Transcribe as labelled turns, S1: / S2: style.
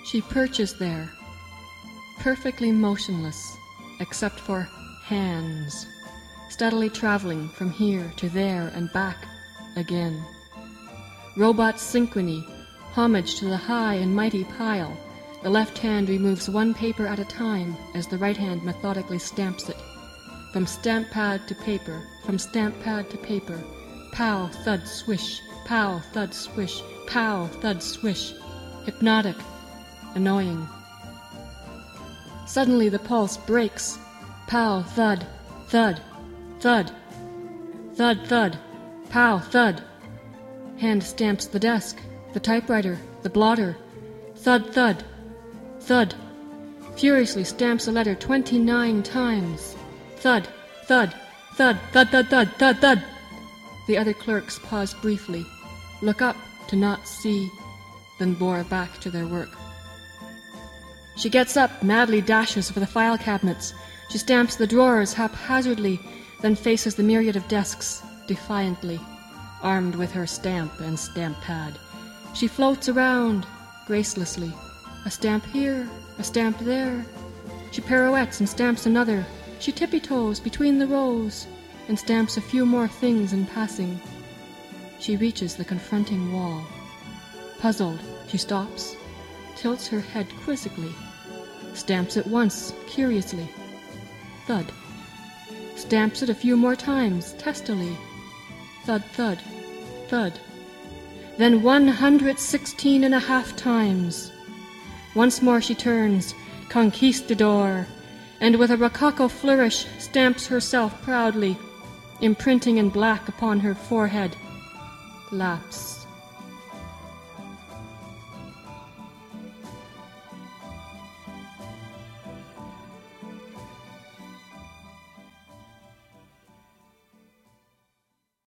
S1: She perches there, perfectly motionless, except for hands, steadily traveling from here to there and back again. Robot synchrony, homage to the high and mighty pile. The left hand removes one paper at a time as the right hand methodically stamps it. From stamp pad to paper, from stamp pad to paper. Pow, thud, swish, pow, thud, swish, pow, thud, swish. Hypnotic, annoying. Suddenly the pulse breaks. Pow, thud, thud, thud. Thud, thud, pow, thud. Hand stamps the desk, the typewriter, the blotter. Thud, thud, thud. Furiously stamps a letter 29 times. Thud, thud, thud, thud, thud, thud, thud, thud. The other clerks pause briefly, look up to not see, then bore back to their work. She gets up, madly dashes for the file cabinets. She stamps the drawers haphazardly, then faces the myriad of desks, defiantly, armed with her stamp and stamp pad. She floats around, gracelessly, a stamp here, a stamp there. She pirouettes and stamps another. She tippy-toes between the rows and stamps a few more things in passing. She reaches the confronting wall. Puzzled, she stops, tilts her head quizzically, stamps it once, curiously. Thud. Stamps it a few more times, testily. Thud, thud, thud. Then 116.5 times. Once more she turns, conquistador, and with a rococo flourish stamps herself proudly, imprinting in black upon her forehead. Lapse.